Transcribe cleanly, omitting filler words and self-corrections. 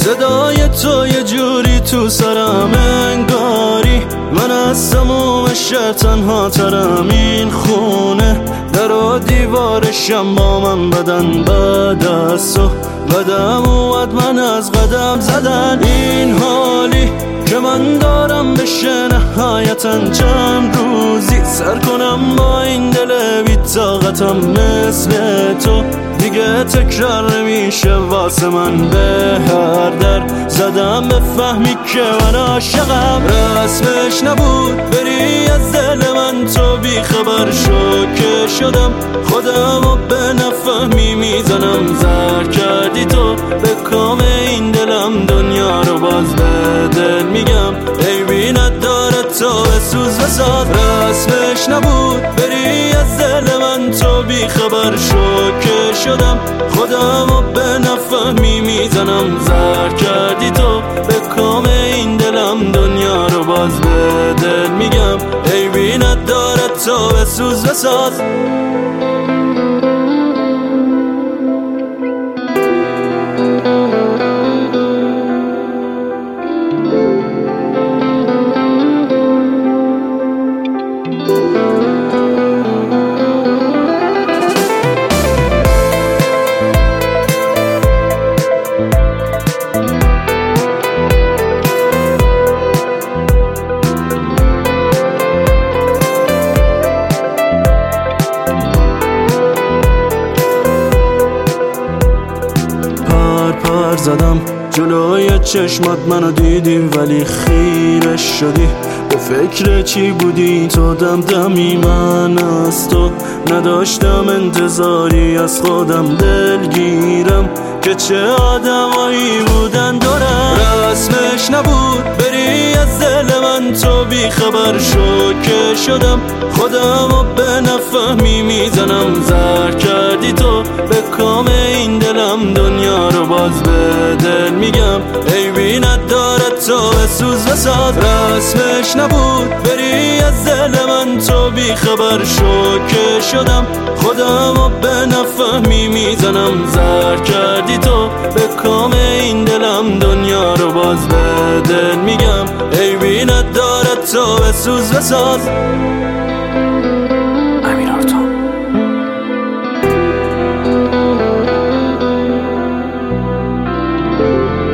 صدای تو یه جوری تو سرم انگاری من از تموم شهر تنها ترم. این خونه در و دیوارشم با من بدن بعد از تو قدم اومد من از قدم زدن. این حالی که من دارم بشه نهایتا چند روزی سر کنم با این دل بی طاقتم مثل تو دیگه تکرار نمیشه واسه من. به هر در زدم بفهمی که من عاشقم. رسمش نبود بری از دل من تو بی خبر شو که شدم خودم و به نفهمی میزنم. زهر کردی تو به کام این دلم دنیا رو باز به دل میگم عیبی نداره تو بسوز بساز. رسمش نبود بری از دل من تو بی خبر شو که شدم خودم و به نفهمی میزنم. زهر کردی تو به کام این دلم دنیا رو باز به دل میگم عیبی نداره تو بسوز بساز. پر زدم جلوی چشمات منو دیدیم ولی خیرش شدی. به فکر چی بودی تو دمدمی من از تو نداشتم انتظاری از خودم دلگیرم که چه آدمایی بودن دورم. رسمش نبود بری از دل من تو بی خبر شو که شدم خودم و به نفهمی میزنم. زهر کردی تو به کام این دلم دنیا رو باز به دل میگم عیبی نداره تو بسوز بساز. رسمش نبود بری از دل من تو بی خبر شو که شدم خودم و به نفهمی میزنم. زهر کردی تو به کام این دلم دنیا رو باز به دل میگم عیبی نداره تو بسوز بساز. امیر